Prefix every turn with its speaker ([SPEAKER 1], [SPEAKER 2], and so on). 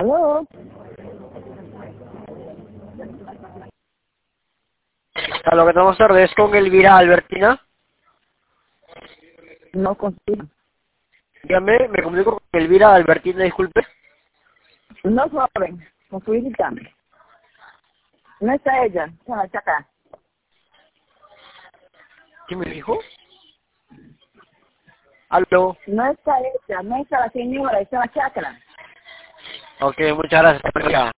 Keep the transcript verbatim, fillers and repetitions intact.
[SPEAKER 1] ¿Aló?
[SPEAKER 2] Aló, ¿qué tal? Buenas tardes, con Elvira Albertina.
[SPEAKER 1] No consigo.
[SPEAKER 2] Dígame, me comunico con Elvira Albertina, disculpe.
[SPEAKER 1] No, joven, con su hijita. No está ella, no, está acá.
[SPEAKER 2] ¿Quién me dijo? Aló.
[SPEAKER 1] No está ella, no está la señora, está la chacra.
[SPEAKER 2] Ok, muchas gracias.